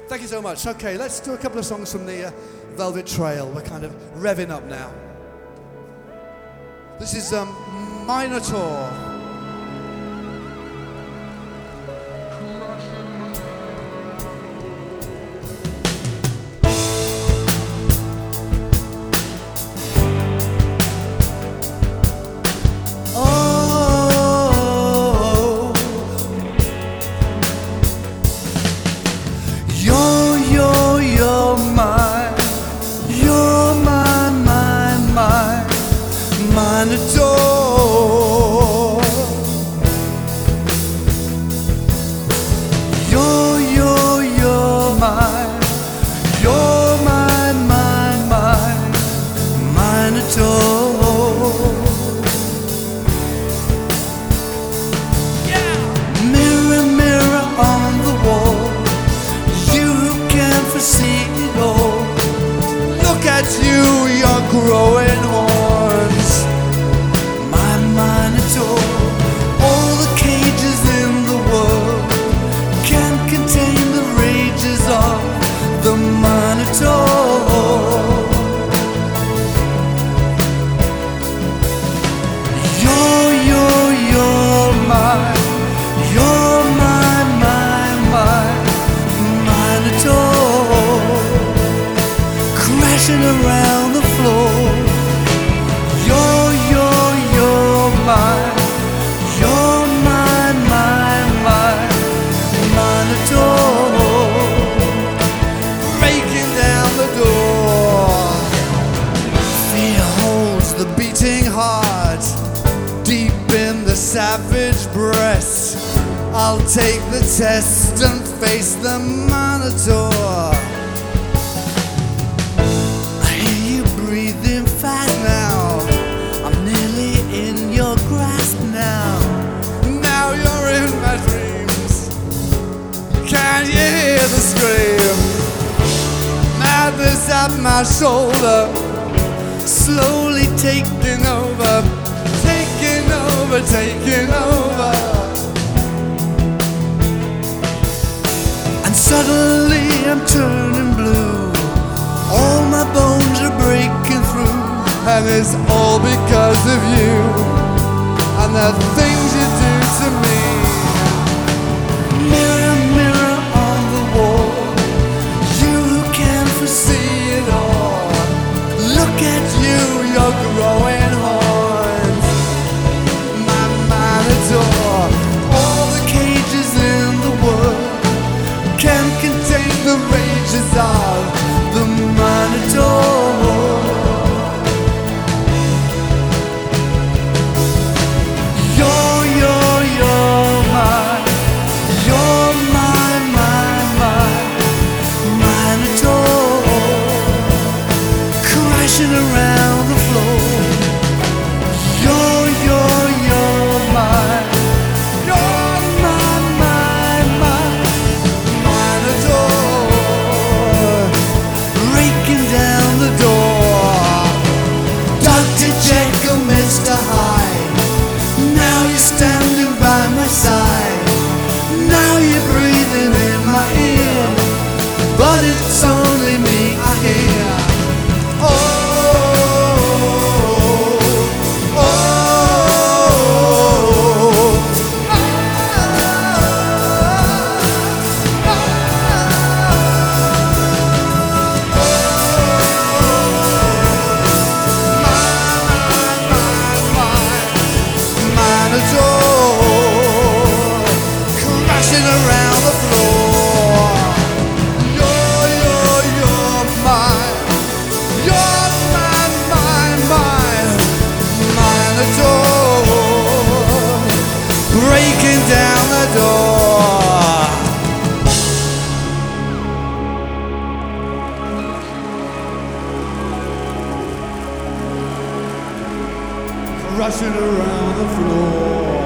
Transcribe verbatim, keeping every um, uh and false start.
Thank you so much. Okay, let's do a couple of songs from the uh, Velvet Trail. We're kind of revving up now. This is um, Minotaur. Minotaur. You're, you're, you're mine. You're mine, mine, mine. Minotaur. Yeah. Mirror, mirror on the wall, you who can foresee it all. Look at you, you're growing horns. Minotaur, all the cages in the world can't contain the rages of the Minotaur. You're, you're, you're mine. You're mine, mine, mine. Minotaur, crashing around the floor. You're, you're, you're mine. You're mine, mine, mine. Minotaur, breaking down the door. Fear holds the beating heart deep in the savage breast. I'll take the test and face the Minotaur. I hear you breathing fast now. I'm nearly in your grasp now. Now you're in my dreams. Can you hear the scream? Madness at my shoulder, slowly taking over, taking over, taking over. And suddenly I'm turning blue. All my bones are breaking through. And it's all because of you and the things you do to me. Mirror, mirror on the wall, you who can foresee it all. Look at you, you're growing horns. My Minotaur, all the cages in the world can't contain the rages of the Minotaur. You're, you're, you're mine. You're mine, mine, mine. Minotaur, crashing around the floor. You're, you're, you're mine. You're mine, mine, mine. Minotaur, breaking down the door. Doctor Jekyll, Mister Hyde, now you're standing by my side. Now you're breathing in my ear, but it's only me I hear. Oh, oh, oh, Minotaur, crashing around the floor. You're, you're, you're mine. You're mine, mine, mine. Minotaur, breaking down the door. Rushing around the floor.